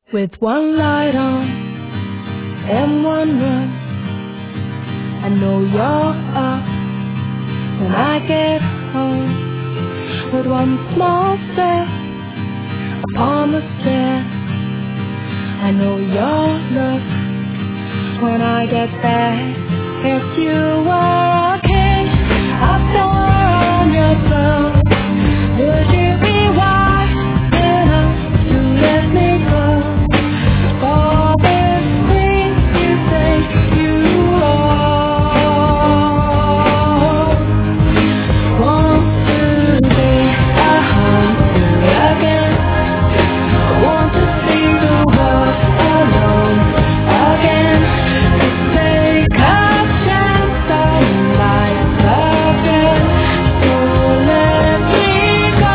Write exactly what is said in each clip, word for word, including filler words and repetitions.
With one light on and one run, I know you're up when I get home. With one small step upon the stairs, I know you'll look when I get back. If you were a king up there on your throne, would you be wise enough to let me go? For this thing you think you own. Want to be a hunter again. Want to see the world alone again. To take a chance on life again. So let me go.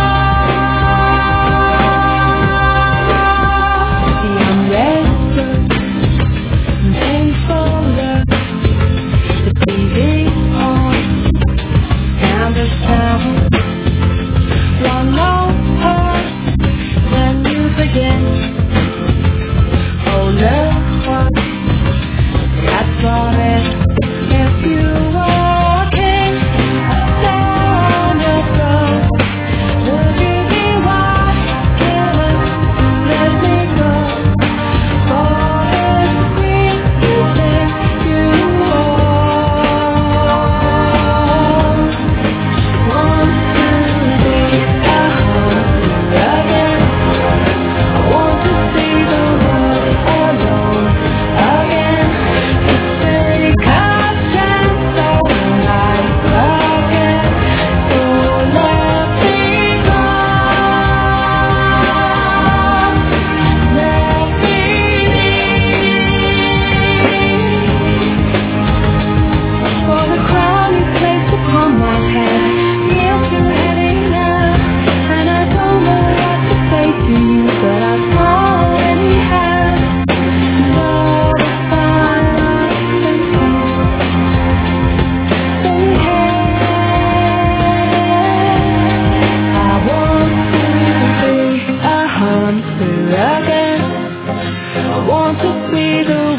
See, I'm restless and painful love. The T V's on and the sound. One more part, then you begin. Oh, look what that's all it. If you were a king up there on your throne, would you be wise enough to let me go? For this thing you think you own. Want to be a hunter again. Want to see the world alone again. To take a chance on life again. So let me go. Let me be. For the crown you placed upon my head feels too heavy now, and I don't know what to say to you, but I've already had more to find than peace. Don't I want to be a hunter again. I want to see the